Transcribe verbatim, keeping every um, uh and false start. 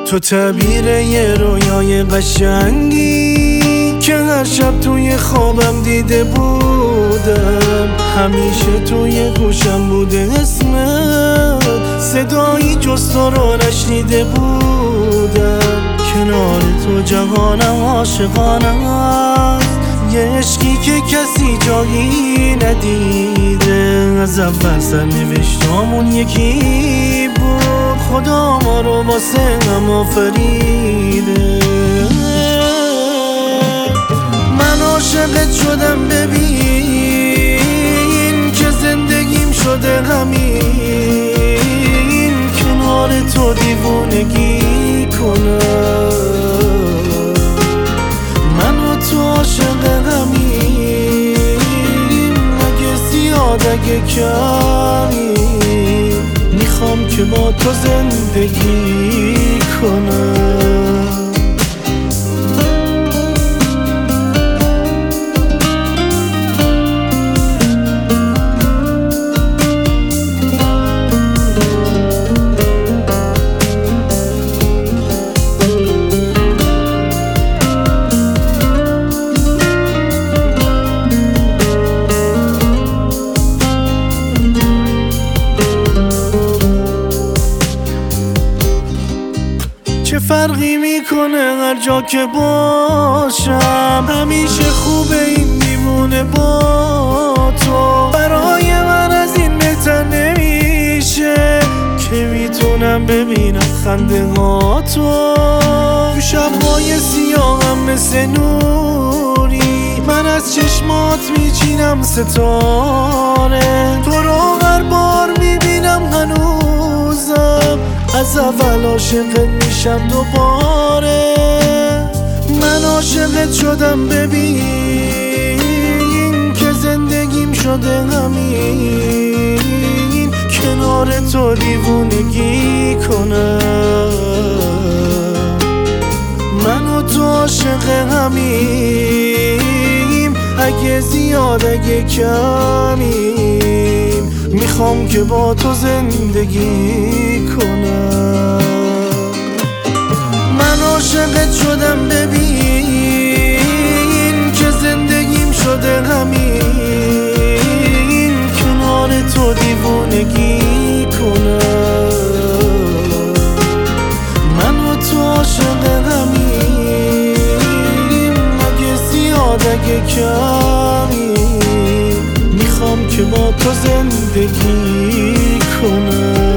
تو تعبیر یه رویای قشنگی که هر شب توی خوابم دیده بودم، همیشه توی گوشم بوده اسمت، صدایی جز تو رو نشنیده بودم. کنار تو جهانم عاشقانه است، یه عشقی که کسی جایی ندیده. از اول سرنوشتامون یکی بود، خدا ما رو واسه هم آفریده. من عاشقت شدم ببین که زندگیم شده همین، کنار تو دیوونگی کنم. من و تو عاشق همین، اگه زیاد اگه کمی، میخوام که با تو زندگی کنم. چه فرقی میکنه هر جا که باشم، همیشه خوبه این دیوونه با تو. برای من از این بهتر نمیشه که میتونم ببینم خنده ها تو. تو شبهای سیاهم مثل نوری، من از چشمات میچینم ستاره. تو رو هر بار میبینم هنوزم از اول عاشقت میشم دوباره. من عاشقت شدم ببین که زندگیم شده همین، کنار تو دیوونگی کنم. من و تو عاشق همین، اگه زیاد اگه کمیم، میخوام که با تو زندگی کنم. من عاشقت شدم ببین که زندگیم شده همین، کنار تو دیوونگی کنم. من و تو عاشق همین، اگه زیاد اگه کمی، میخوام که با تو زندگی کنم.